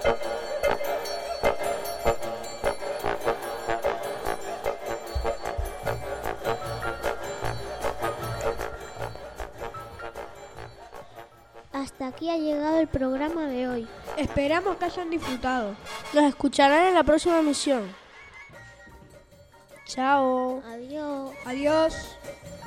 Hasta aquí ha llegado el programa de hoy. Esperamos que hayan disfrutado. Nos escucharán en la próxima emisión. Chao. Adiós. Adiós.